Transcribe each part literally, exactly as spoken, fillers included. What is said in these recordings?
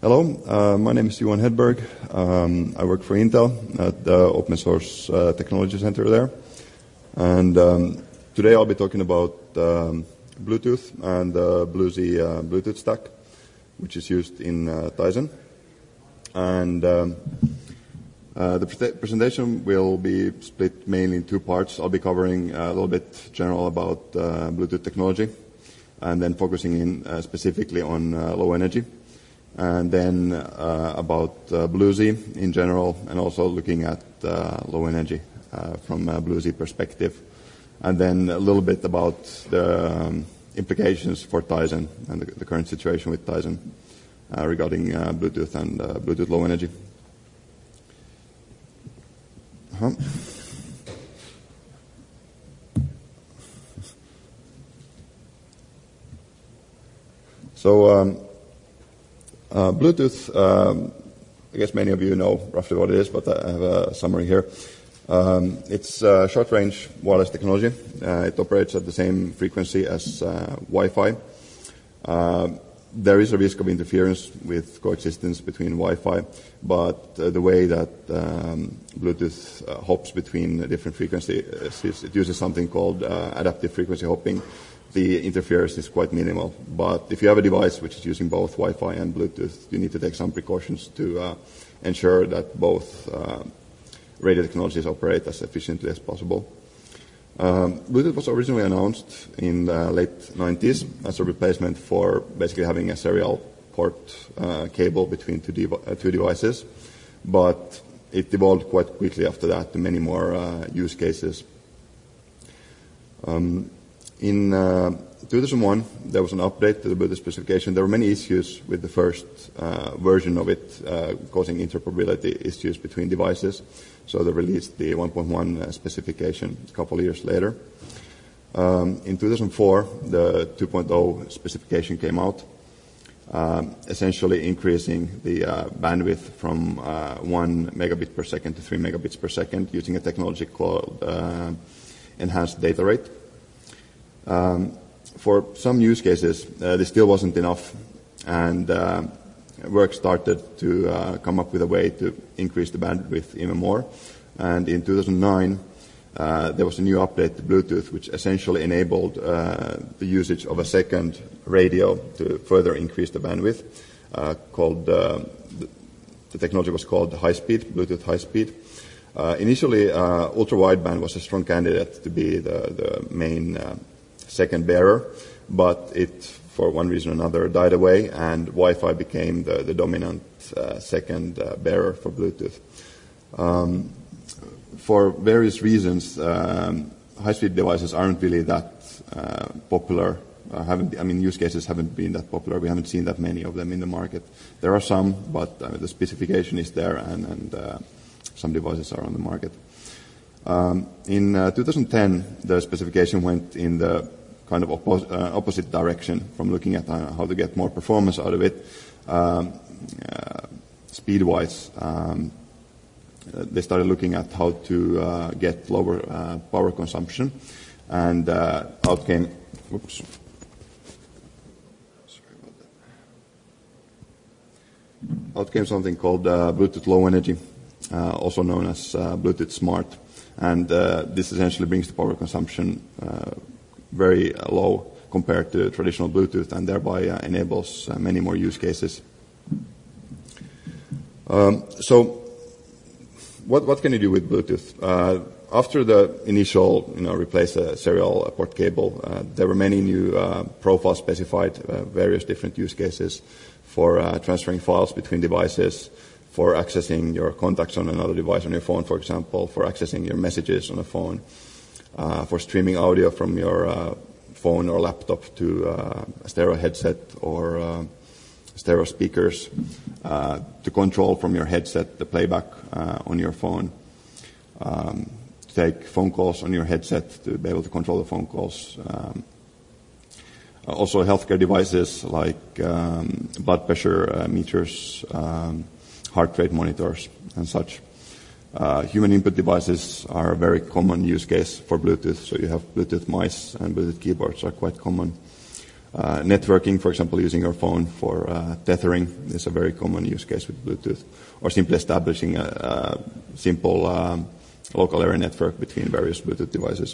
Hello, uh, my name is Johan Hedberg. Um, I work for Intel at the Open Source uh, Technology Center there. And um, today I'll be talking about um, Bluetooth and the BlueZ uh, Bluetooth stack, which is used in uh, Tizen. And um, uh, the pre presentation will be split mainly in two parts. I'll be covering a little bit general about uh, Bluetooth technology, and then focusing in uh, specifically on uh, low energy. And then uh, about uh, BlueZ in general, and also looking at uh, low energy uh, from a BlueZ perspective. And then a little bit about the um, implications for Tizen and the, the current situation with Tizen uh, regarding uh, Bluetooth and uh, Bluetooth low energy. Uh-huh. So. Um, Uh, Bluetooth, um, I guess many of you know roughly what it is, but I have a summary here. Um, it's uh, short-range wireless technology. Uh, it operates at the same frequency as uh, Wi-Fi. Uh, there is a risk of interference with coexistence between Wi-Fi, but uh, the way that um, Bluetooth uh, hops between different frequencies, it uses something called uh, adaptive frequency hopping. The interference is quite minimal, but if you have a device which is using both Wi-Fi and Bluetooth, you need to take some precautions to uh, ensure that both uh, radio technologies operate as efficiently as possible. Um, Bluetooth was originally announced in the late nineties as a replacement for basically having a serial port uh, cable between two, dev uh, two devices, but it evolved quite quickly after that to many more uh, use cases. Um, In uh, two thousand one, there was an update to the Bluetooth specification. There were many issues with the first uh, version of it, uh, causing interoperability issues between devices. So they released the one point one uh, specification a couple of years later. Um, in two thousand four, the two point oh specification came out, um, essentially increasing the uh, bandwidth from uh, one megabit per second to three megabits per second using a technology called uh, enhanced data rate. Um, for some use cases, uh, this still wasn't enough, and uh, work started to uh, come up with a way to increase the bandwidth even more. And in two thousand nine, uh, there was a new update to Bluetooth, which essentially enabled uh, the usage of a second radio to further increase the bandwidth. Uh, called uh, the, the technology was called high speed, Bluetooth high speed. Uh, initially, uh, ultra wideband was a strong candidate to be the, the main uh, second bearer, but it, for one reason or another, died away, and Wi-Fi became the, the dominant uh, second uh, bearer for Bluetooth. Um, for various reasons, um, high-speed devices aren't really that uh, popular. Uh, haven't, I mean, use cases haven't been that popular. We haven't seen that many of them in the market. There are some, but uh, the specification is there, and, and uh, some devices are on the market. Um, in uh, two thousand ten, the specification went in the kind of oppo uh, opposite direction from looking at uh, how to get more performance out of it. Um, uh, speed-wise, um, uh, they started looking at how to uh, get lower uh, power consumption, and uh, out came, oops, sorry about that. Out came something called uh, Bluetooth Low Energy, uh, also known as uh, Bluetooth Smart. And uh, this essentially brings the power consumption uh, very uh, low compared to traditional Bluetooth, and thereby uh, enables uh, many more use cases. Um, so, what what can you do with Bluetooth? Uh, after the initial, you know, replace a serial port cable, uh, there were many new uh, profiles specified, uh, various different use cases for uh, transferring files between devices, for accessing your contacts on another device on your phone, for example, for accessing your messages on a phone, uh, for streaming audio from your uh, phone or laptop to uh, a stereo headset or uh, stereo speakers, uh, to control from your headset the playback uh, on your phone, um, to take phone calls on your headset to be able to control the phone calls. Um, also healthcare devices like um, blood pressure uh, meters, um, heart rate monitors and such. Uh, human input devices are a very common use case for Bluetooth, so you have Bluetooth mice and Bluetooth keyboards are quite common. Uh, networking, for example, using your phone for uh, tethering is a very common use case with Bluetooth, or simply establishing a, a simple um, local area network between various Bluetooth devices.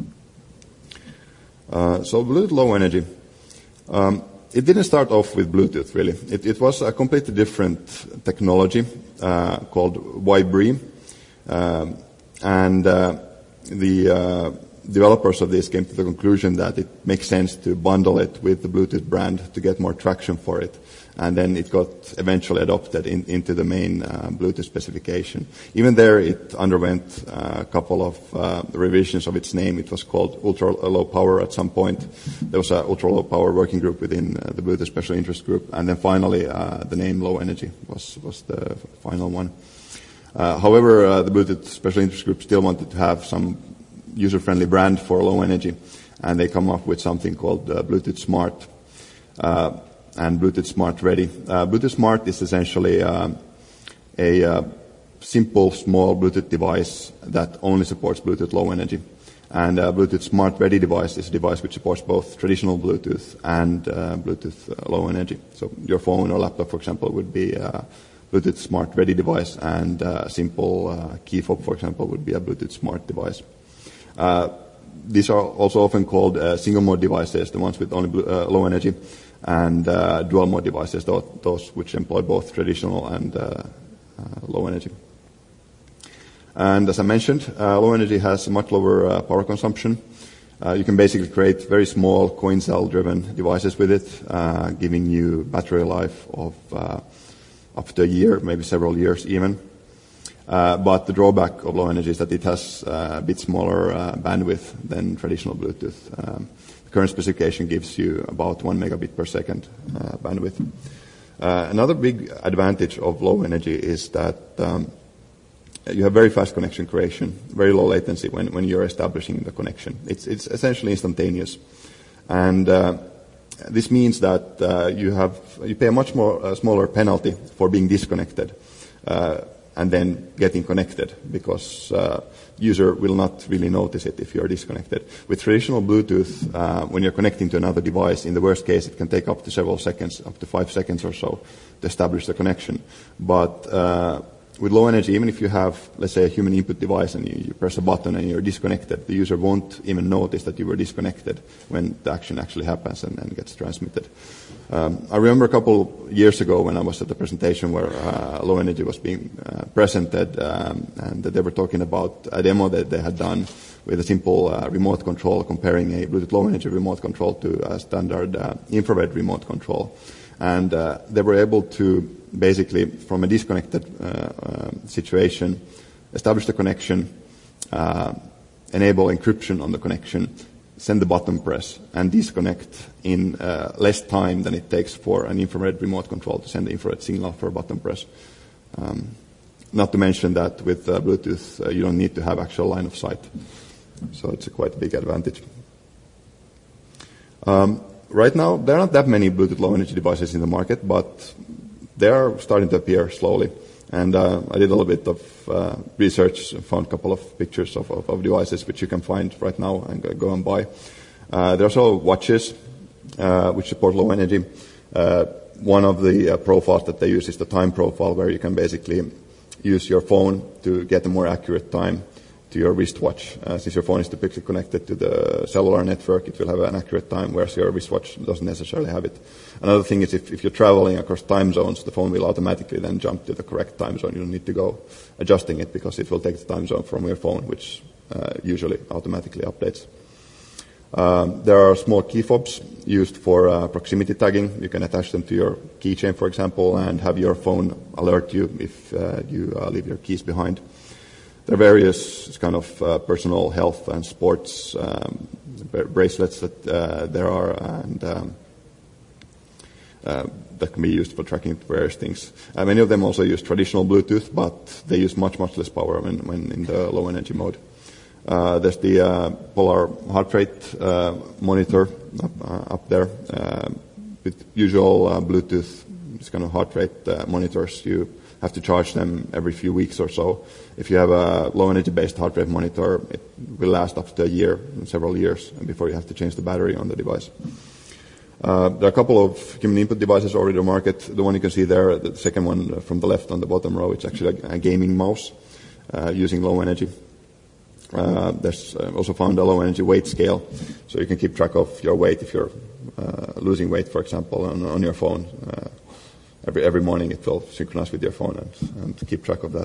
Uh, so Bluetooth Low Energy. Um, it didn't start off with Bluetooth, really. It, it was a completely different technology uh, called Y B R I. Um, and uh, the uh, developers of this came to the conclusion that it makes sense to bundle it with the Bluetooth brand to get more traction for it. And then it got eventually adopted in, into the main uh, Bluetooth specification. Even there, it underwent uh, a couple of uh, revisions of its name. It was called Ultra Low Power at some point. There was an Ultra Low Power working group within uh, the Bluetooth Special Interest Group. And then finally, uh, the name Low Energy was, was the final one. Uh, however, uh, the Bluetooth Special Interest Group still wanted to have some user-friendly brand for low energy, and they come up with something called uh, Bluetooth Smart uh, and Bluetooth Smart Ready. Uh, Bluetooth Smart is essentially uh, a uh, simple, small Bluetooth device that only supports Bluetooth Low Energy. And uh, Bluetooth Smart Ready device is a device which supports both traditional Bluetooth and uh, Bluetooth uh, Low Energy. So your phone or laptop, for example, would be a Bluetooth Smart Ready device, and a simple uh, key fob, for example, would be a Bluetooth Smart device. Uh, these are also often called uh, single-mode devices, the ones with only blue, uh, low energy, and uh, dual-mode devices, those, those which employ both traditional and uh, uh, low energy. And as I mentioned, uh, low energy has a much lower uh, power consumption. Uh, you can basically create very small coin cell-driven devices with it, uh, giving you battery life of uh, up to a year, maybe several years even. Uh, but the drawback of low energy is that it has uh, a bit smaller uh, bandwidth than traditional Bluetooth. Um, the current specification gives you about one megabit per second uh, bandwidth. Uh, another big advantage of low energy is that um, you have very fast connection creation, very low latency when, when you're establishing the connection. It's, it's essentially instantaneous. And uh, this means that uh, you have you pay a much more uh, smaller penalty for being disconnected. Uh, and then getting connected, because uh, user will not really notice it if you're disconnected. With traditional Bluetooth, uh, when you're connecting to another device, in the worst case, it can take up to several seconds, up to five seconds or so, to establish the connection. But uh, with low energy, even if you have, let's say, a human input device and you, you press a button and you're disconnected, the user won't even notice that you were disconnected when the action actually happens and, and gets transmitted. Um, I remember a couple years ago when I was at a presentation where uh, low energy was being uh, presented, um, and they were talking about a demo that they had done with a simple uh, remote control, comparing a Bluetooth low energy remote control to a standard uh, infrared remote control. And uh, they were able to basically, from a disconnected uh, uh, situation, establish the connection, uh, enable encryption on the connection, send the button press, and disconnect in uh, less time than it takes for an infrared remote control to send the infrared signal for a button press. Um, not to mention that with uh, Bluetooth, uh, you don't need to have actual line of sight. So it's a quite big advantage. Um, right now, there are not that many Bluetooth low energy devices in the market, but they are starting to appear slowly. And uh, I did a little bit of uh, research, found a couple of pictures of, of, of devices which you can find right now and go, go and buy. Uh, there are also watches uh, which support low energy. Uh, one of the uh, profiles that they use is the time profile, where you can basically use your phone to get a more accurate time to your wristwatch. Uh, since your phone is typically connected to the cellular network, it will have an accurate time, whereas your wristwatch doesn't necessarily have it. Another thing is if, if you're traveling across time zones, the phone will automatically then jump to the correct time zone. You don't need to go adjusting it, because it will take the time zone from your phone, which uh, usually automatically updates. Um, there are small key fobs used for uh, proximity tagging. You can attach them to your keychain, for example, and have your phone alert you if uh, you uh, leave your keys behind. There are various kind of uh, personal health and sports um, bracelets that uh, there are, and um, uh, that can be used for tracking various things. Uh, many of them also use traditional Bluetooth, but they use much, much less power when, when in the low energy mode. Uh, there's the uh, polar heart rate uh, monitor up, uh, up there. Uh, with usual uh, Bluetooth, this kind of heart rate uh, monitors, you have to charge them every few weeks or so. If you have a low energy based heart rate monitor, it will last up to a year, several years, before you have to change the battery on the device. Uh, there are a couple of human input devices already on the market. The one you can see there, the second one from the left on the bottom row, it's actually a, a gaming mouse uh, using low energy. Uh, there's uh, also found a low energy weight scale, so you can keep track of your weight if you're uh, losing weight, for example, on, on your phone. Uh, every every morning it will synchronize with your phone and, and keep track of that.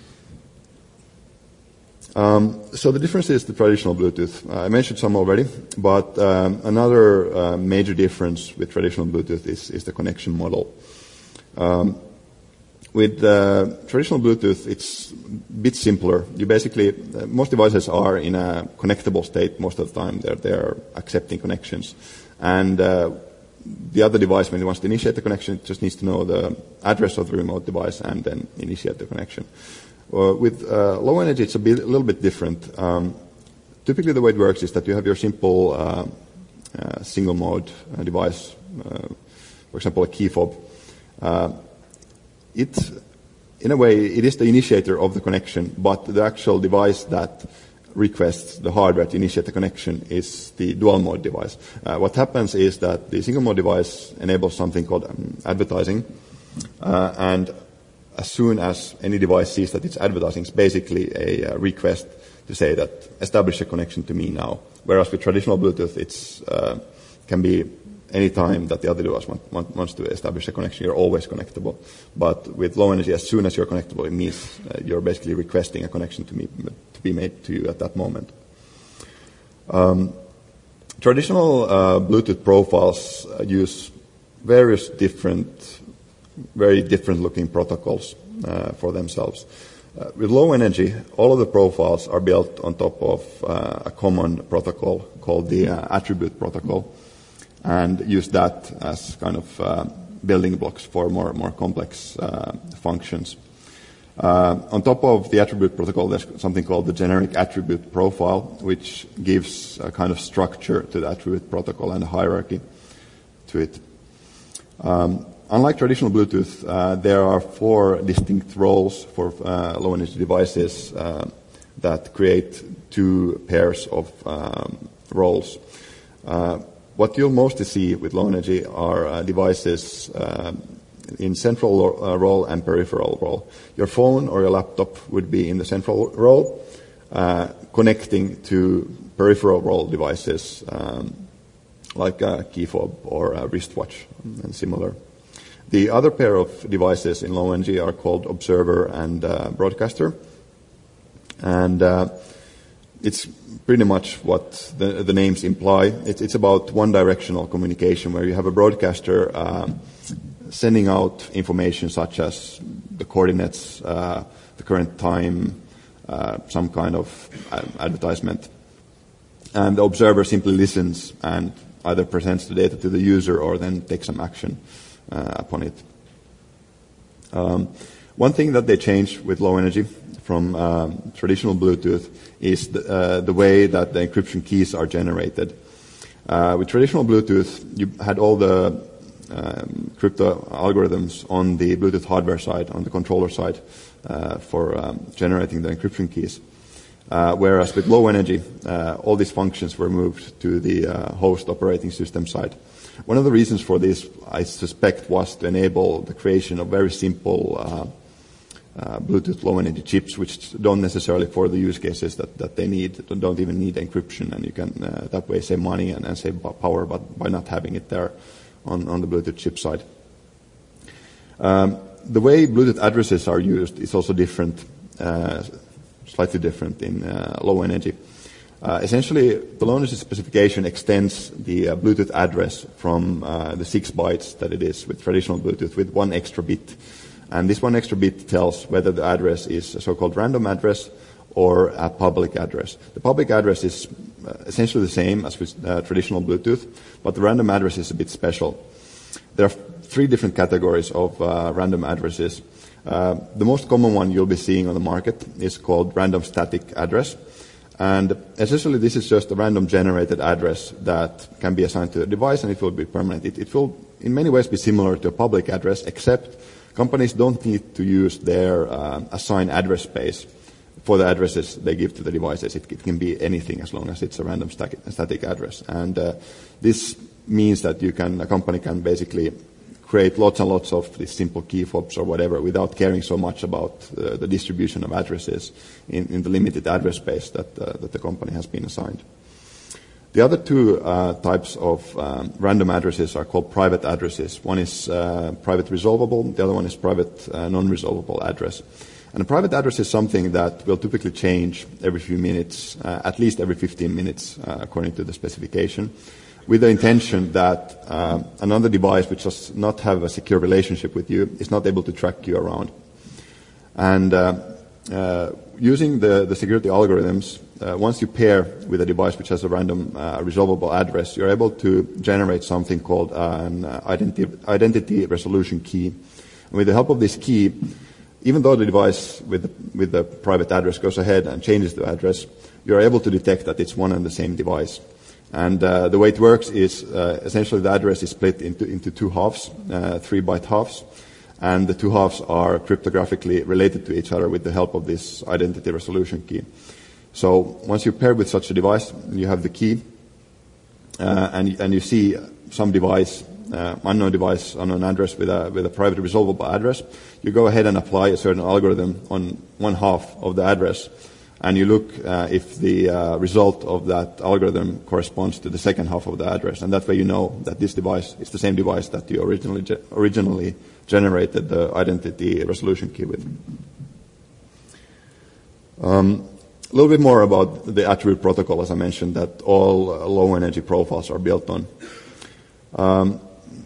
Um, so the difference is the traditional Bluetooth. Uh, I mentioned some already, but um, another uh, major difference with traditional Bluetooth is, is the connection model. Um, With uh, traditional Bluetooth, it's a bit simpler. You basically, uh, most devices are in a connectable state most of the time. They're, they're accepting connections. And uh, the other device, when it wants to initiate the connection, it just needs to know the address of the remote device and then initiate the connection. Uh, with uh, low energy, it's a, bit, a little bit different. Um, typically, the way it works is that you have your simple uh, uh, single-mode uh, device, uh, for example, a key fob. Uh, It, in a way, it is the initiator of the connection, but the actual device that requests the hardware to initiate the connection is the dual-mode device. Uh, what happens is that the single-mode device enables something called um, advertising, uh, and as soon as any device sees that it's advertising, it's basically a uh, request to say that establish a connection to me now. Whereas with traditional Bluetooth, it's uh, can be any time that the other device want, want, wants to establish a connection, you're always connectable. But with low energy, as soon as you're connectable, it means uh, you're basically requesting a connection to, me, to be made to you at that moment. Um, traditional uh, Bluetooth profiles uh, use various different, very different-looking protocols uh, for themselves. Uh, with low energy, all of the profiles are built on top of uh, a common protocol called the uh, attribute protocol, and use that as kind of uh, building blocks for more more complex uh, functions. Uh, on top of the attribute protocol, there's something called the generic attribute profile, which gives a kind of structure to the attribute protocol and a hierarchy to it. Um, unlike traditional Bluetooth, uh, there are four distinct roles for uh, low-energy devices uh, that create two pairs of um, roles. Uh, What you'll mostly see with low energy are uh, devices uh, in central uh, role and peripheral role. Your phone or your laptop would be in the central role, uh, connecting to peripheral role devices um, like a key fob or a wristwatch and similar. The other pair of devices in low energy are called observer and uh, broadcaster, and uh, it's pretty much what the, the names imply. It, it's about one-directional communication where you have a broadcaster uh, sending out information such as the coordinates, uh, the current time, uh, some kind of advertisement. And the observer simply listens and either presents the data to the user or then takes some action uh, upon it. Um, one thing that they changed with low energy from um, traditional Bluetooth is the, uh, the way that the encryption keys are generated. Uh, with traditional Bluetooth, you had all the um, crypto algorithms on the Bluetooth hardware side, on the controller side, uh, for um, generating the encryption keys. Uh, whereas with low energy, uh, all these functions were moved to the uh, host operating system side. One of the reasons for this, I suspect, was to enable the creation of very simple uh, Uh, Bluetooth low-energy chips, which don't necessarily for the use cases that, that they need, don't even need encryption, and you can uh, that way save money and, and save power but by not having it there on, on the Bluetooth chip side. Um, the way Bluetooth addresses are used is also different, uh, slightly different in uh, low energy. Uh, essentially, the low energy specification extends the uh, Bluetooth address from uh, the six bytes that it is with traditional Bluetooth with one extra bit. And this one extra bit tells whether the address is a so-called random address or a public address. The public address is uh, essentially the same as with uh, traditional Bluetooth, but the random address is a bit special. There are three different categories of uh, random addresses. Uh, the most common one you'll be seeing on the market is called random static address. And essentially this is just a random generated address that can be assigned to a device and it will be permanent. It, it will in many ways be similar to a public address, except companies don't need to use their uh, assigned address space for the addresses they give to the devices. It, it can be anything as long as it's a random static, static address. And uh, this means that you can, a company can basically create lots and lots of these simple key fobs or whatever without caring so much about uh, the distribution of addresses in, in the limited address space that, uh, that the company has been assigned. The other two uh, types of um, random addresses are called private addresses. One is uh, private resolvable, the other one is private uh, non-resolvable address. And a private address is something that will typically change every few minutes, uh, at least every fifteen minutes, uh, according to the specification, with the intention that uh, another device which does not have a secure relationship with you is not able to track you around. And uh, uh, using the, the security algorithms, uh, once you pair with a device which has a random uh, resolvable address, you're able to generate something called an identity, identity resolution key. And with the help of this key, even though the device with the, with the private address goes ahead and changes the address, you're able to detect that it's one and the same device. And uh, the way it works is uh, essentially the address is split into, into two halves, uh, three byte halves, and the two halves are cryptographically related to each other with the help of this identity resolution key. So once you pair with such a device, you have the key, uh, and, and you see some device, uh, unknown device, unknown address with a, with a private resolvable address. You go ahead and apply a certain algorithm on one half of the address, and you look uh, if the uh, result of that algorithm corresponds to the second half of the address. And that way you know that this device is the same device that you originally, ge- originally generated the identity resolution key with. Um, a little bit more about the attribute protocol, as I mentioned, that all uh, low-energy profiles are built on. Um,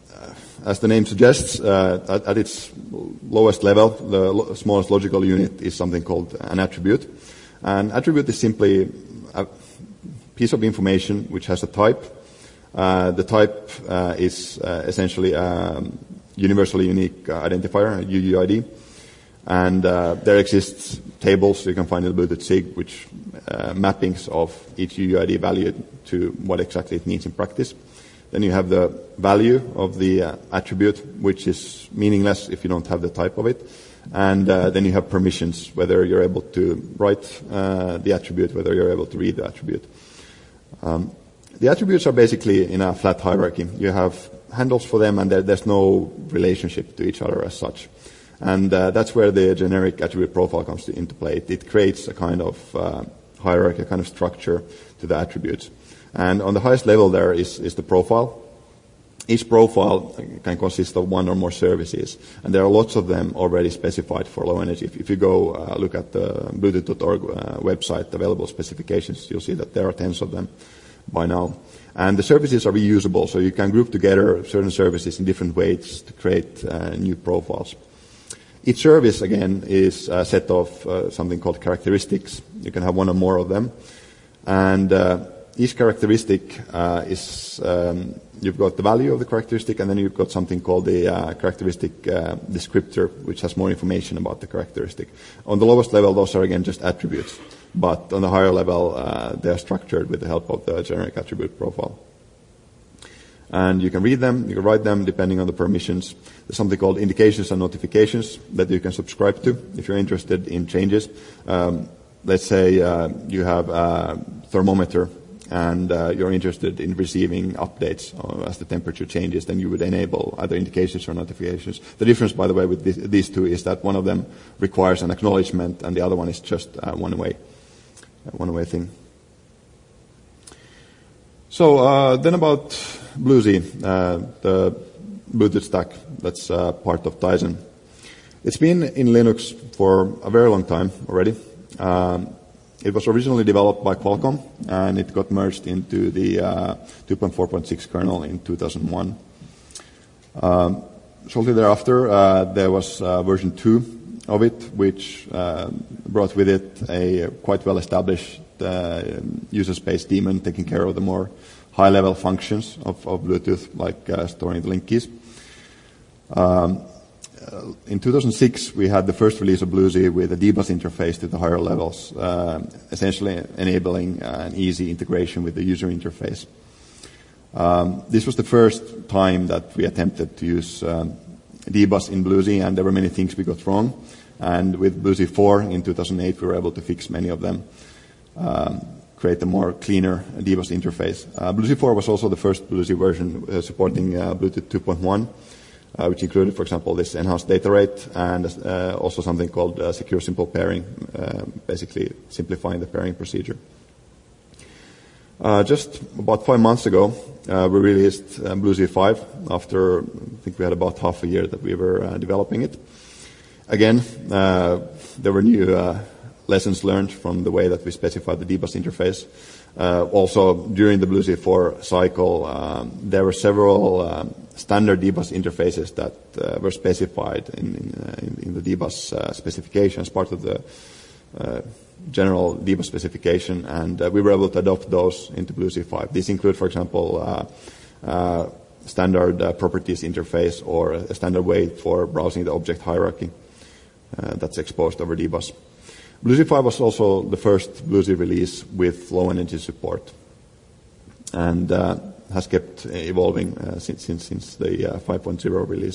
as the name suggests, uh, at, at its lowest level, the lo- smallest logical unit is something called an attribute. An attribute is simply a piece of information which has a type. Uh, the type uh, is uh, essentially a universally unique uh, identifier, a U U I D. And uh, there exists tables you can find in the Bluetooth S I G, which uh, mappings of each U U I D value to what exactly it means in practice. Then you have the value of the uh, attribute, which is meaningless if you don't have the type of it. And uh, then you have permissions, whether you're able to write uh, the attribute, whether you're able to read the attribute. Um, the attributes are basically in a flat hierarchy. You have handles for them, and there, there's no relationship to each other as such. And uh, that's where the generic attribute profile comes to, into play. It, it creates a kind of uh, hierarchy, a kind of structure to the attributes. And on the highest level there is, is the profile. Each profile can consist of one or more services, and there are lots of them already specified for low energy. If, if you go uh, look at the Bluetooth dot org uh, website, available specifications, you'll see that there are tens of them by now. And the services are reusable, so you can group together certain services in different ways to create uh, new profiles. Each service, again, is a set of uh, something called characteristics. You can have one or more of them. And uh, each characteristic uh, is, um, you've got the value of the characteristic, and then you've got something called the uh, characteristic uh, descriptor, which has more information about the characteristic. On the lowest level, those are, again, just attributes. But on the higher level, uh, they are structured with the help of the generic attribute profile. And you can read them, you can write them depending on the permissions. There's something called indications and notifications that you can subscribe to if you're interested in changes. Um, let's say uh, you have a thermometer and uh, you're interested in receiving updates uh, as the temperature changes, then you would enable either indications or notifications. The difference, by the way, with this, these two is that one of them requires an acknowledgement and the other one is just uh, one-way, one-way thing. So uh, then about BlueZ, uh, the Bluetooth stack that's uh, part of Tizen. It's been in Linux for a very long time already. Um, it was originally developed by Qualcomm, and it got merged into the uh, two point four point six kernel in two thousand one. Um, shortly thereafter, uh, there was uh, version two of it, which uh, brought with it a quite well-established uh, user space daemon taking care of the more high-level functions of, of Bluetooth, like uh, storing the link keys. Um, uh, in two thousand six, we had the first release of BlueZ with a D bus interface to the higher levels, uh, essentially enabling uh, an easy integration with the user interface. Um, this was the first time that we attempted to use um, D bus in BlueZ, and there were many things we got wrong. And with BlueZ four in two thousand eight, we were able to fix many of them. Um, create a more cleaner dbus interface. Uh, BlueZ four was also the first BlueZ version uh, supporting uh, Bluetooth two point one, uh, which included, for example, this enhanced data rate and uh, also something called uh, secure simple pairing, uh, basically simplifying the pairing procedure. Uh, just about five months ago, uh, we released uh, BlueZ five after, I think we had about half a year that we were uh, developing it. Again, uh, there were new uh, lessons learned from the way that we specified the dbus interface. Uh, also, during the BlueZ four cycle, um, there were several um, standard dbus interfaces that uh, were specified in, in, uh, in, in the dbus uh, specification as part of the uh, general dbus specification, and uh, we were able to adopt those into BlueZ five. These include, for example, uh, uh, standard uh, properties interface or a standard way for browsing the object hierarchy uh, that's exposed over dbus. BlueZ five was also the first BlueZ release with low energy support, and uh, has kept evolving uh, since, since, since the uh, five point oh release.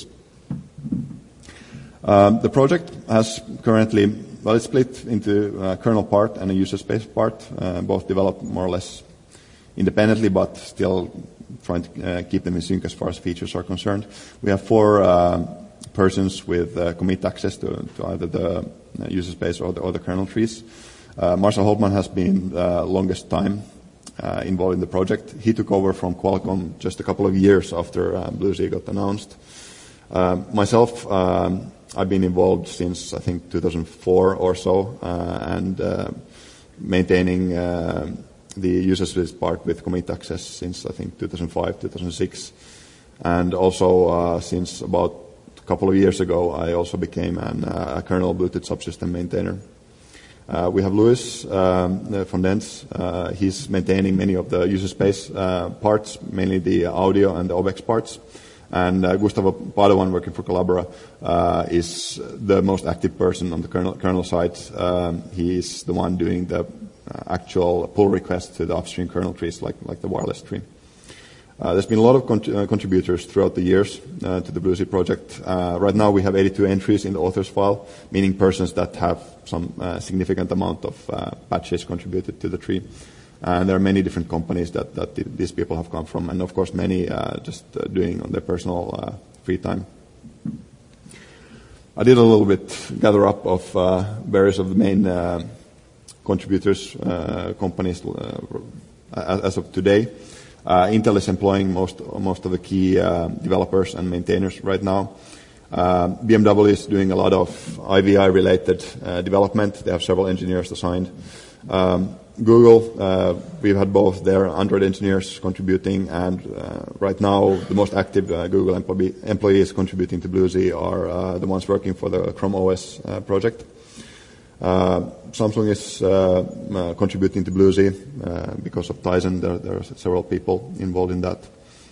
Um, the project has currently, well, it's split into a kernel part and a user space part, uh, both developed more or less independently, but still trying to uh, keep them in sync as far as features are concerned. We have four uh, persons with uh, commit access to, to either the user space or the, or the kernel trees. Uh, Marcel Holtman has been uh, longest time uh, involved in the project. He took over from Qualcomm just a couple of years after uh, BlueZ got announced. Uh, myself, um, I've been involved since I think two thousand four or so, uh, and uh, maintaining uh, the user space part with commit access since I think two thousand five, two thousand six, and also uh, since about a couple of years ago, I also became an, uh, a kernel Bluetooth subsystem maintainer. Uh, we have Louis um, from Dents. Uh, he's maintaining many of the user space uh, parts, mainly the audio and the O B E X parts. And uh, Gustavo Padovan, working for Collabora, uh, is the most active person on the kernel, kernel side. Um, he is the one doing the uh, actual pull requests to the upstream kernel trees, like, like the wireless tree. Uh, there's been a lot of con- uh, contributors throughout the years uh, to the BlueZ project. Uh, right now we have eighty-two entries in the authors file, meaning persons that have some uh, significant amount of uh, patches contributed to the tree. And there are many different companies that, that these people have come from, and of course many uh, just uh, doing on their personal uh, free time. I did a little bit gather up of uh, various of the main uh, contributors, uh, companies uh, as of today. Uh, Intel is employing most most of the key uh, developers and maintainers right now. Uh, B M W is doing a lot of I V I-related uh, development. They have several engineers assigned. Um, Google, uh, we've had both their Android engineers contributing, and uh, right now the most active uh, Google employee, employees contributing to BlueZ are uh, the ones working for the Chrome O S uh, project. Uh, Samsung is uh, uh, contributing to BlueZ uh, because of Tizen. There, there are several people involved in that,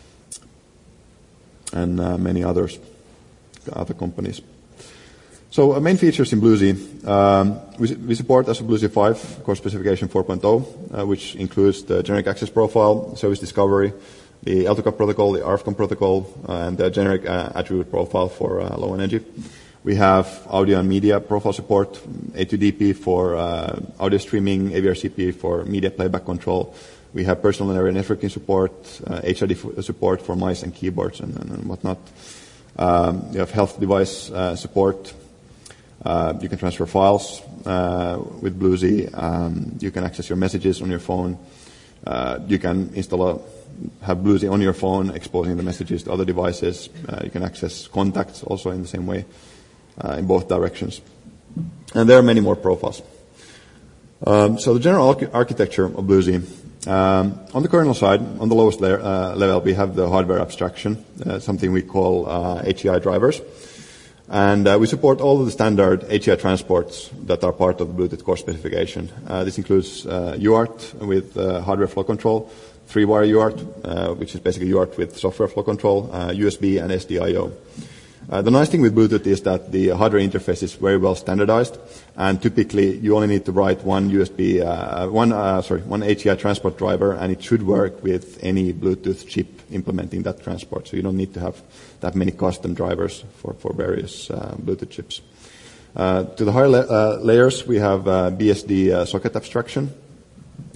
and uh, many others, other companies. So uh, main features in BlueZ. Um, we, we support as a BlueZ five core specification four point oh, uh, which includes the generic access profile, service discovery, the L two C A P protocol, the R F C O M protocol, uh, and the generic uh, attribute profile for uh, low energy. We have audio and media profile support, A two D P for uh, audio streaming, A V R C P for media playback control. We have personal area networking support, uh, H I D f- support for mice and keyboards and, and, and whatnot. Um, we have health device uh, support. Uh, you can transfer files uh, with BlueZ. Um, you can access your messages on your phone. Uh, you can install a, have BlueZ on your phone, exposing the messages to other devices. Uh, you can access contacts also in the same way, uh, in both directions. And there are many more profiles. Um, so the general arch- architecture of BlueZ. Um, on the kernel side, on the lowest layer, uh, level, we have the hardware abstraction, uh, something we call uh, H E I drivers. And uh, we support all of the standard H E I transports that are part of the Bluetooth core specification. Uh, this includes uh, U A R T with uh, hardware flow control, three-wire U A R T, uh, which is basically U A R T with software flow control, uh, U S B, and S D I O. Uh, the nice thing with Bluetooth is that the hardware interface is very well standardized, and typically you only need to write one U S B, uh, one uh, sorry, one H E I transport driver, and it should work with any Bluetooth chip implementing that transport. So you don't need to have that many custom drivers for for various uh, Bluetooth chips. Uh, to the higher la- uh, layers, we have uh, B S D uh, socket abstraction.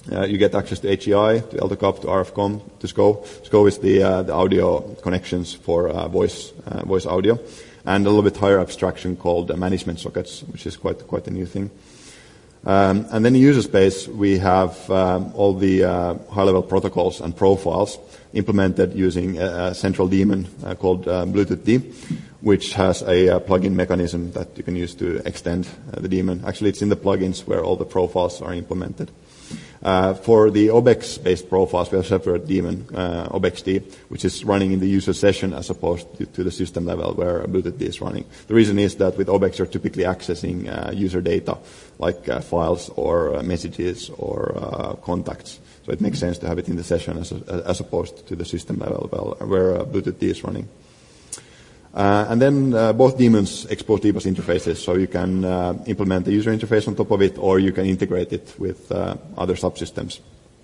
Uh, you get access to H E I, to L T C O P, to R F COM, to S C O. S C O is the, uh, the audio connections for uh, voice uh, voice audio, and a little bit higher abstraction called uh, management sockets, which is quite quite a new thing. Um, and then in user space, we have um, all the uh, high-level protocols and profiles implemented using a, a central daemon uh, called uh, Bluetooth D, which has a, a plugin mechanism that you can use to extend uh, the daemon. Actually, it's in the plugins where all the profiles are implemented. Uh, for the O B E X-based profiles, we have a separate daemon, uh, O B E X D, which is running in the user session as opposed to, to the system level where Bluetooth D is running. The reason is that with O B E X, you're typically accessing uh, user data, like uh, files or uh, messages or uh, contacts. So it makes sense to have it in the session as, a, as opposed to the system level where uh, Bluetooth D is running. Uh, and then uh, both daemons expose D B U S interfaces, so you can uh, implement the user interface on top of it, or you can integrate it with uh, other subsystems.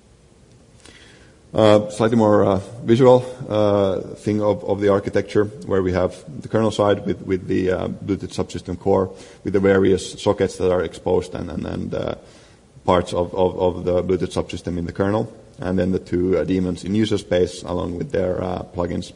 Uh, slightly more uh, visual uh, thing of, of the architecture, where we have the kernel side with, with the uh, Bluetooth subsystem core, with the various sockets that are exposed and, and, and uh, parts of, of, of the Bluetooth subsystem in the kernel, and then the two uh, daemons in user space along with their uh, plugins.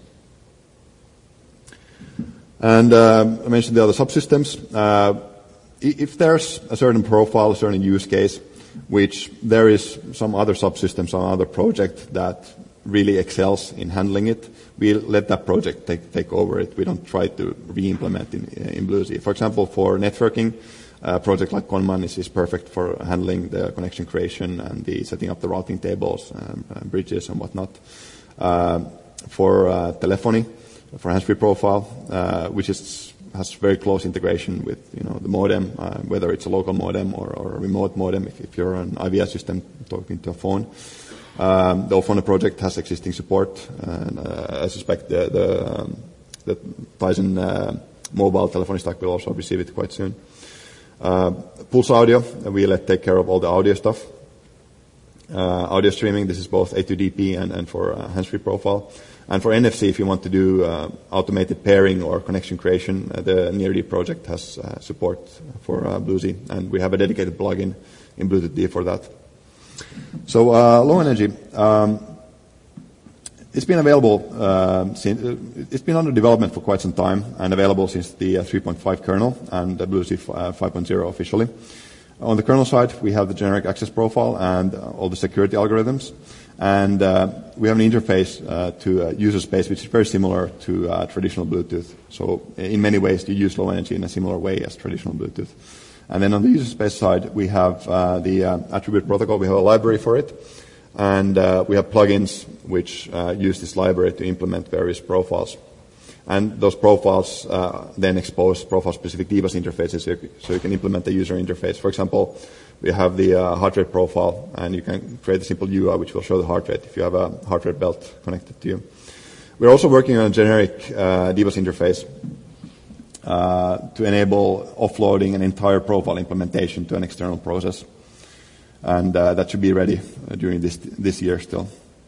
And uh, I mentioned the other subsystems. Uh, if there's a certain profile, a certain use case, which there is some other subsystem, some other project that really excels in handling it, we let that project take, take over it. We don't try to re-implement in, in BlueZ. For example, for networking, a project like Conman is, is perfect for handling the connection creation and the setting up the routing tables, and, and bridges and whatnot. Uh, for uh, telephony, for hands-free profile, uh, which is, has very close integration with, you know, the modem, uh, whether it's a local modem or, or a remote modem, if, if you're an I V S system talking to a phone. Um, the Ophone project has existing support, and uh, I suspect the, the, um, the Tizen uh, mobile telephony stack will also receive it quite soon. Uh, Pulse Audio, we let take care of all the audio stuff. Uh, audio streaming, this is both A two D P and, and for uh, hands-free profile. And for N F C, if you want to do uh, automated pairing or connection creation, uh, the NearD project has uh, support for uh, BlueZ, and we have a dedicated plugin in Bluetooth D for that. So uh, low energy, um, it's been available, uh, since, uh, it's been under development for quite some time and available since the uh, three point five kernel and the BlueZ uh, five point oh officially. On the kernel side, we have the generic access profile and uh, all the security algorithms. And uh, we have an interface uh, to uh, user space which is very similar to uh, traditional Bluetooth. So in many ways, you use low energy in a similar way as traditional Bluetooth. And then on the user space side, we have uh, the uh, attribute protocol. We have a library for it. And uh, we have plugins which uh, use this library to implement various profiles. And those profiles uh, then expose profile-specific D B U S interfaces, so you, so you can implement the user interface. For example, we have the uh, heart rate profile, and you can create a simple U I which will show the heart rate if you have a heart rate belt connected to you. We're also working on a generic uh, D B U S interface uh, to enable offloading an entire profile implementation to an external process. And uh, that should be ready uh, during this, this year still.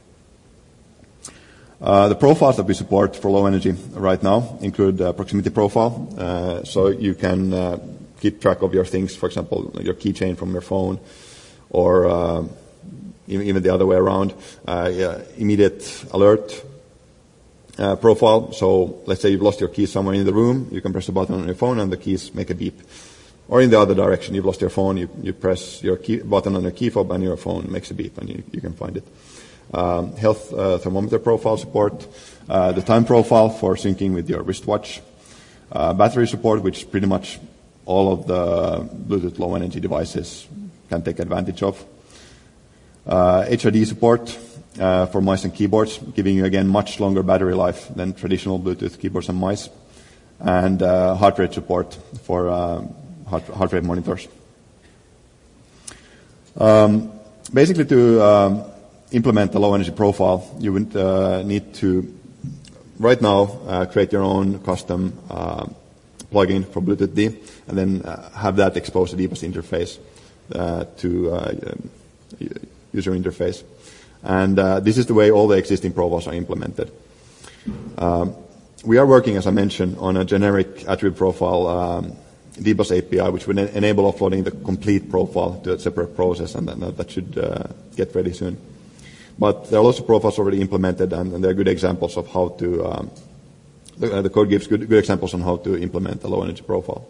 Uh, the profiles that we support for low energy right now include uh, proximity profile, uh, so you can uh, keep track of your things, for example, your keychain from your phone, or uh, even the other way around. Uh, yeah, immediate alert uh, profile, so let's say you've lost your keys somewhere in the room, you can press a button on your phone and the keys make a beep. Or in the other direction, you've lost your phone, you, you press your key button on your key fob and your phone makes a beep and you, you can find it. Um, health uh, thermometer profile support, uh, the time profile for syncing with your wristwatch, uh, battery support, which pretty much all of the Bluetooth low energy devices can take advantage of, uh, H I D support uh, for mice and keyboards, giving you again much longer battery life than traditional Bluetooth keyboards and mice, and uh, heart rate support for uh, heart, heart rate monitors. Um, basically, to um, implement the low energy profile, you would uh, need to, right now, uh, create your own custom uh, plugin for Bluetooth D, and then uh, have that expose the D B U S interface uh, to uh, user interface. And uh, this is the way all the existing profiles are implemented. Um, we are working, as I mentioned, on a generic attribute profile um, D B U S A P I, which would en- enable offloading the complete profile to a separate process, and that, that should uh, get ready soon. But there are lots of profiles already implemented, and, and there are good examples of how to, um, the, uh, the code gives good, good examples on how to implement a low energy profile.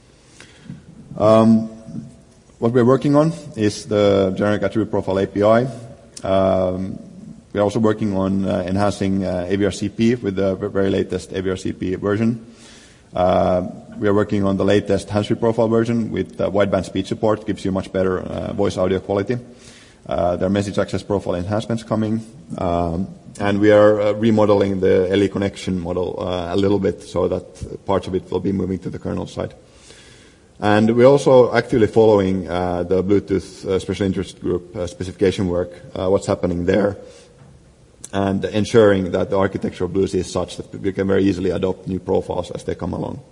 Um, what we're working on is the generic attribute profile A P I. Um, we're also working on uh, enhancing uh, A V R C P with the very latest A V R C P version. Uh, we are working on the latest hands-free profile version with uh, wideband speech support, gives you much better uh, voice audio quality. Uh, there are message access profile enhancements coming, um, and we are uh, remodeling the L E connection model uh, a little bit so that parts of it will be moving to the kernel side. And we're also actively following uh, the Bluetooth uh, special interest group uh, specification work, uh, what's happening there, and ensuring that the architecture of BlueZ is such that we can very easily adopt new profiles as they come along.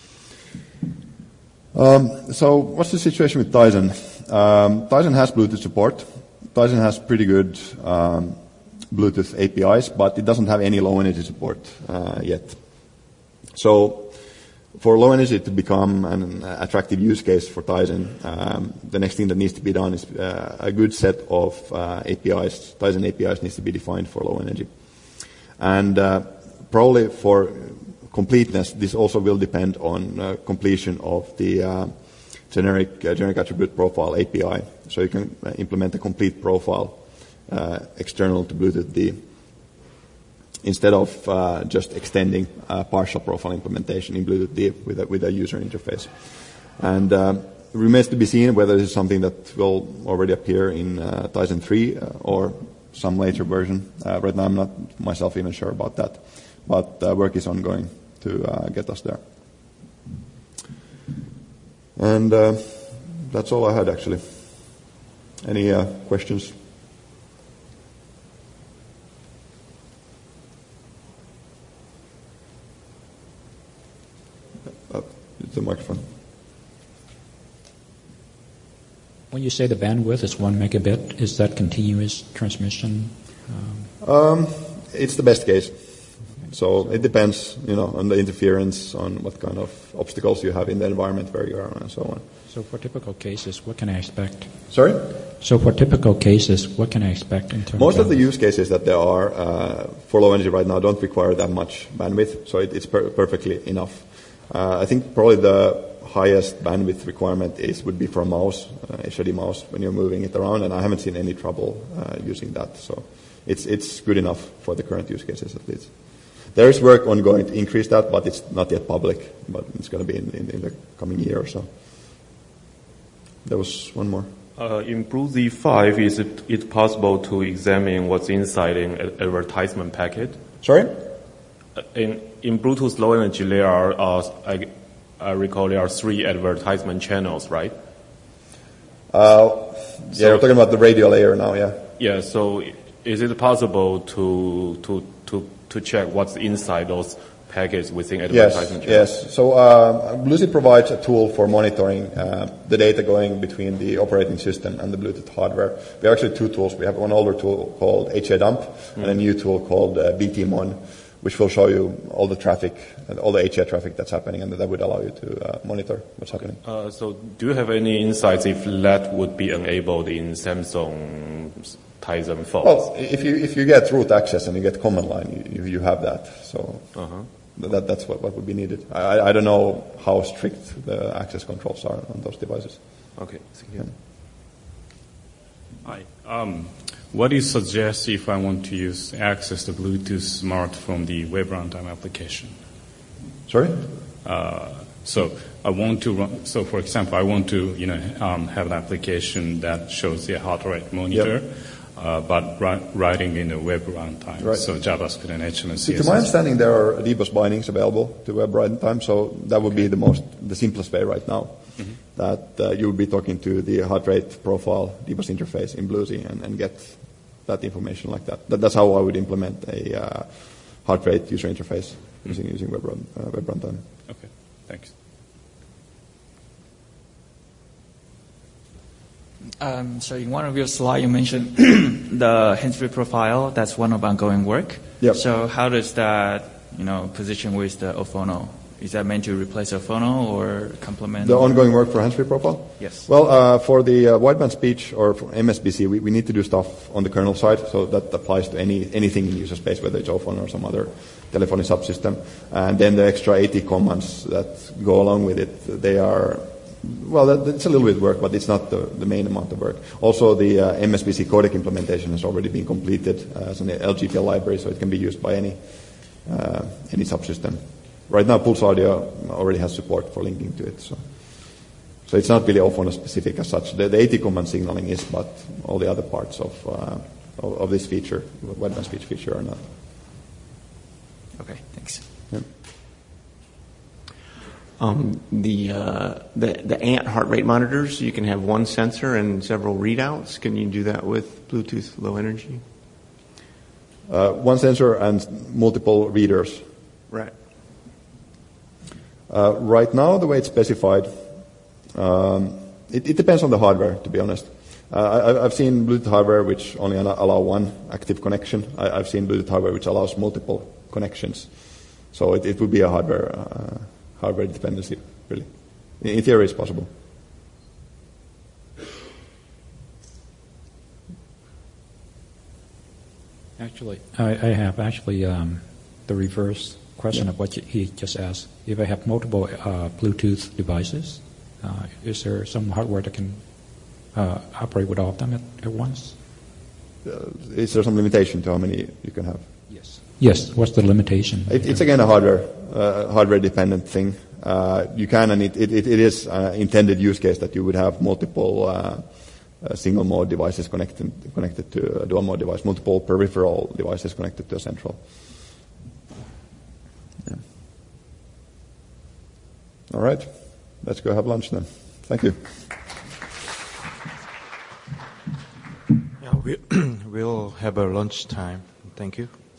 Um, so what's the situation with Tizen? Um, Tizen has Bluetooth support. Tizen has pretty good um, Bluetooth A P Is, but it doesn't have any low energy support uh, yet. So for low energy to become an attractive use case for Tizen, um, the next thing that needs to be done is uh, a good set of uh, A P Is. Tizen A P Is needs to be defined for low energy. And uh, probably for completeness, this also will depend on uh, completion of the uh, generic uh, generic attribute profile A P I. So you can uh, implement a complete profile uh, external to Bluetooth D, instead of uh, just extending a partial profile implementation in Bluetooth D with a, with a user interface. And uh, it remains to be seen whether this is something that will already appear in uh, Tizen three uh, or some later version. Uh, right now I'm not myself even sure about that, but uh, work is ongoing to uh, get us there. And uh, that's all I had, actually. Any uh, questions? Uh, it's the microphone. When you say the bandwidth is one megabit, is that continuous transmission? Um, um, it's the best case. So it depends, you know, on the interference, on what kind of obstacles you have in the environment where you are, and so on. So for typical cases, what can I expect? Sorry? So for typical cases, what can I expect in terms Most of... of the use cases that there are uh, for low energy right now don't require that much bandwidth, so it, it's per- perfectly enough. Uh, I think probably the highest bandwidth requirement is would be for a mouse, uh, H I D mouse, when you're moving it around, and I haven't seen any trouble uh, using that. So it's it's good enough for the current use cases at least. There is work ongoing to increase that, but it's not yet public, but it's going to be in, in, in the coming year or so. There was one more. Uh, in BlueZ five, is it, it possible to examine what's inside an advertisement packet? Sorry? Uh, in, in Bluetooth Low Energy, there are, uh, I, I recall there are three advertisement channels, right? Uh, yeah, so, we're talking about the radio layer now, yeah. Yeah, so is it possible to to to to check what's inside those packets within advertisement yes, channels? Yes, so uh, BlueZ provides a tool for monitoring uh, the data going between the operating system and the Bluetooth hardware. We have actually two tools. We have one older tool called H A dump mm-hmm. and a new tool called uh, B T Mon, which will show you all the traffic, all the H A traffic that's happening, and that would allow you to uh, monitor what's happening. Uh, so do you have any insights if that would be enabled in Samsung's Tizen phones? Well, if you if you get root access and you get command line, you, you have that. So uh-huh. that that's what, what would be needed. I, I don't know how strict the access controls are on those devices. Okay, thank you. Hi. Um, what do you suggest if I want to use access the Bluetooth Smart from the web runtime application? Sorry? Uh, so I want to run, so for example, I want to, you know, um, have an application that shows the heart rate monitor, yep. uh, but ri- writing in the web runtime. Right. So JavaScript and H T M L, C S S. To my understanding, there are D B O S bindings available to web runtime, so that would okay. be the most, the simplest way right now. Mm-hmm. That uh, you would be talking to the heart rate profile D B O S interface in BlueZ and, and get that information like that. that. That's how I would implement a uh, heart rate user interface mm-hmm. using using web run, uh, web runtime. Okay, thanks. Um, so in one of your slides, you mentioned the hands-free profile. That's one of ongoing work. Yep. So how does that, you know, position with the Ophono Is that meant to replace a phono or complement? The ongoing work for hands-free profile? Yes. Well, uh, for the uh, wideband speech or for M S B C, we, we need to do stuff on the kernel side, so that applies to any anything in user space, whether it's OPhone or some other telephony subsystem. And then the extra eighty commands that go along with it, they are, well, that, it's a little bit work, but it's not the, the main amount of work. Also, the uh, M S B C codec implementation has already been completed uh, as an L G P L library, so it can be used by any uh, any subsystem. Right now, Pulse Audio already has support for linking to it, so so it's not really OPhone specific as such. The, the eighty command signaling is, but all the other parts of uh, of, of this feature, wideband speech feature, are not. Okay, thanks. Yeah. Um, the, uh, the the A N T heart rate monitors, you can have one sensor and several readouts. Can you do that with Bluetooth Low Energy? Uh, one sensor and multiple readers. Right. Uh, right now, the way it's specified, um, it, it depends on the hardware, to be honest. Uh, I, I've seen Bluetooth hardware which only allow one active connection. I, I've seen Bluetooth hardware which allows multiple connections. So it, it would be a hardware uh, hardware dependency, really. In, in theory, it's possible. Actually, I, I have actually um, the reverse question yeah. of what he just asked. If I have multiple uh, Bluetooth devices, uh, is there some hardware that can uh, operate with all of them at, at once? Uh, is there some limitation to how many you can have? Yes. Yes. What's the limitation? It, it's again a hardware uh, hardware dependent thing. Uh, you can, and it, it, it is uh, intended use case that you would have multiple uh, uh, single mode devices connected connected to a dual mode device, multiple peripheral devices connected to a central. Yeah. All right, let's go have lunch then. Thank you. Yeah, we, we'll have a lunch time. Thank you.